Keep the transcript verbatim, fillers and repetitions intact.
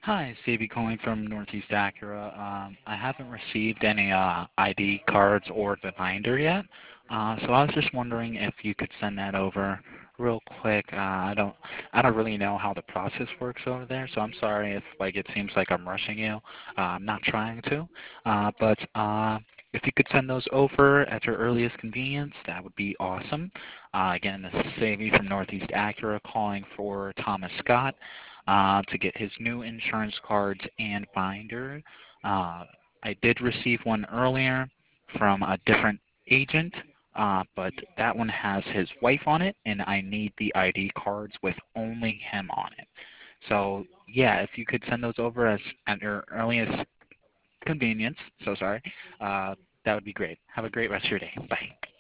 Hi, Stevie calling from Northeast Acura. Um, I haven't received any uh, I D cards or the binder yet, uh, so I was just wondering if you could send that over real quick. Uh, I don't, I don't really know how the process works over there, so I'm sorry if like it seems like I'm rushing you. Uh, I'm not trying to, uh, but uh, if you could send those over at your earliest convenience, that would be awesome. Uh, again, this is Stevie from Northeast Acura calling for Thomas Scott uh, to get his new insurance cards and binder. Uh, I did receive one earlier from a different agent, uh, but that one has his wife on it, and I need the I D cards with only him on it. So yeah, if you could send those over as at your earliest convenience, so sorry, uh, that would be great. Have a great rest of your day. Bye.